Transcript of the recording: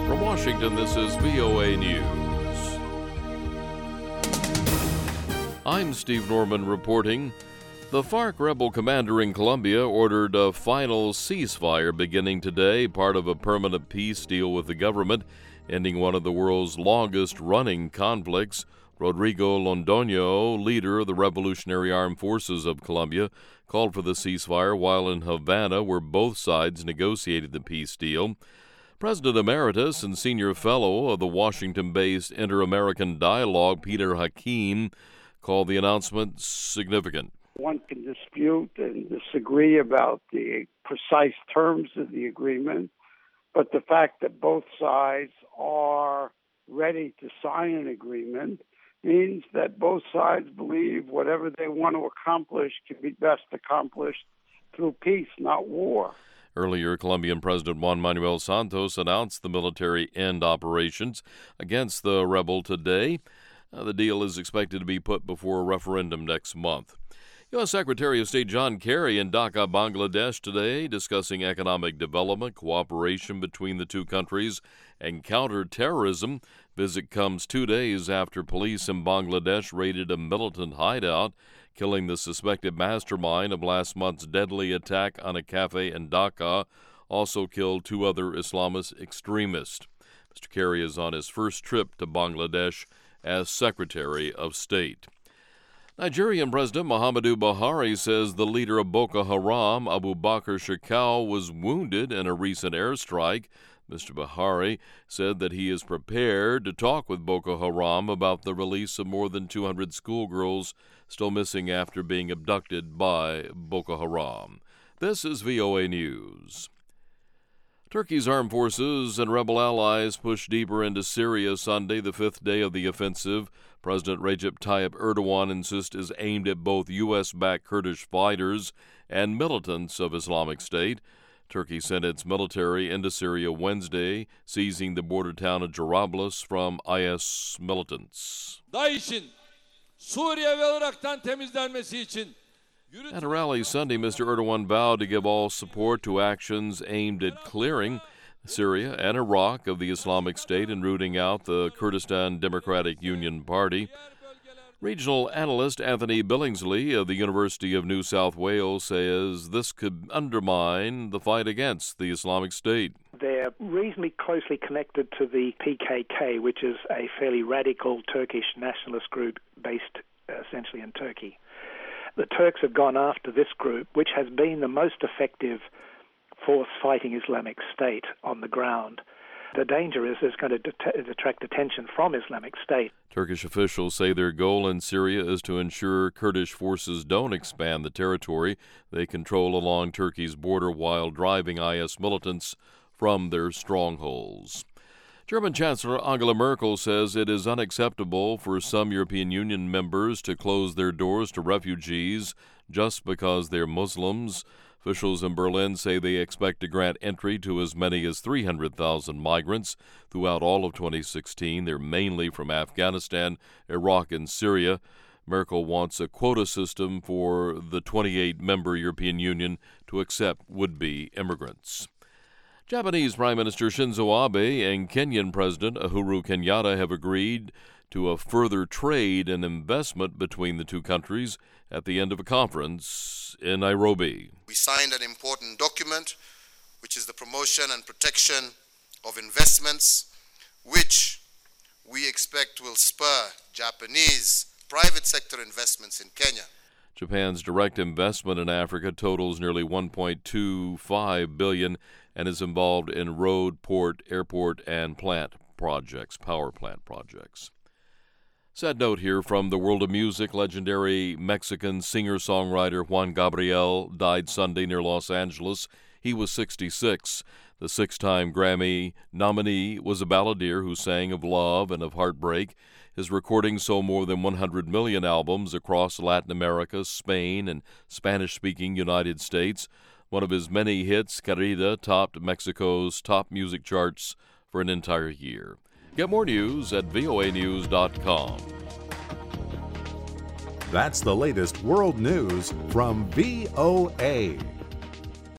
From Washington, this is VOA News. I'm Steve Norman reporting. The FARC rebel commander in Colombia ordered a final ceasefire beginning today, part of a permanent peace deal with the government, ending one of the world's longest-running conflicts. Rodrigo Londoño, leader of the Revolutionary Armed Forces of Colombia, called for the ceasefire while in Havana, where both sides negotiated the peace deal. President Emeritus and Senior Fellow of the Washington-based Inter-American Dialogue, Peter Hakeem, called the announcement significant. One can dispute and disagree about the precise terms of the agreement, but the fact that both sides are ready to sign an agreement means that both sides believe whatever they want to accomplish can be best accomplished through peace, not war. Earlier, Colombian President Juan Manuel Santos announced the military end operations against the rebel today. The deal is expected to be put before a referendum next month. U.S. Secretary of State John Kerry in Dhaka, Bangladesh today, discussing economic development, cooperation between the two countries, and counterterrorism. Visit comes 2 days after police in Bangladesh raided a militant hideout, killing the suspected mastermind of last month's deadly attack on a cafe in Dhaka, also killed 2 other Islamist extremists. Mr. Kerry is on his first trip to Bangladesh as Secretary of State. Nigerian President Muhammadu Buhari says the leader of Boko Haram, Abu Bakr Shekau, was wounded in a recent airstrike. Mr. Buhari said that he is prepared to talk with Boko Haram about the release of more than 200 schoolgirls still missing after being abducted by Boko Haram. This is VOA News. Turkey's armed forces and rebel allies pushed deeper into Syria Sunday, the 5th day of the offensive. President Recep Tayyip Erdogan insists is aimed at both U.S.-backed Kurdish fighters and militants of Islamic State. Turkey sent its military into Syria Wednesday, seizing the border town of Jarablus from IS militants. At a rally Sunday, Mr. Erdogan vowed to give all support to actions aimed at clearing Syria and Iraq of the Islamic State and rooting out the Kurdistan Democratic Union Party. Regional analyst Anthony Billingsley of the University of New South Wales says this could undermine the fight against the Islamic State. They're reasonably closely connected to the PKK, which is a fairly radical Turkish nationalist group based essentially in Turkey. The Turks have gone after this group, which has been the most effective force fighting Islamic State on the ground. The danger is it's going to attract attention from Islamic State. Turkish officials say their goal in Syria is to ensure Kurdish forces don't expand the territory they control along Turkey's border while driving IS militants from their strongholds. German Chancellor Angela Merkel says it is unacceptable for some European Union members to close their doors to refugees just because they're Muslims. Officials in Berlin say they expect to grant entry to as many as 300,000 migrants throughout all of 2016. They're mainly from Afghanistan, Iraq, and Syria. Merkel wants a quota system for the 28-member European Union to accept would-be immigrants. Japanese Prime Minister Shinzo Abe and Kenyan President Uhuru Kenyatta have agreed to a further trade and investment between the two countries at the end of a conference in Nairobi. We signed an important document, which is the promotion and protection of investments, which we expect will spur Japanese private sector investments in Kenya. Japan's direct investment in Africa totals nearly $1.25 billion and is involved in road, port, airport, and power plant projects. Sad note here from the world of music. Legendary Mexican singer-songwriter Juan Gabriel died Sunday near Los Angeles. He was 66. The 6-time Grammy nominee was a balladeer who sang of love and of heartbreak. His recordings sold more than 100 million albums across Latin America, Spain, and Spanish-speaking United States. One of his many hits, Querida, topped Mexico's top music charts for an entire year. Get more news at voanews.com. That's the latest world news from VOA.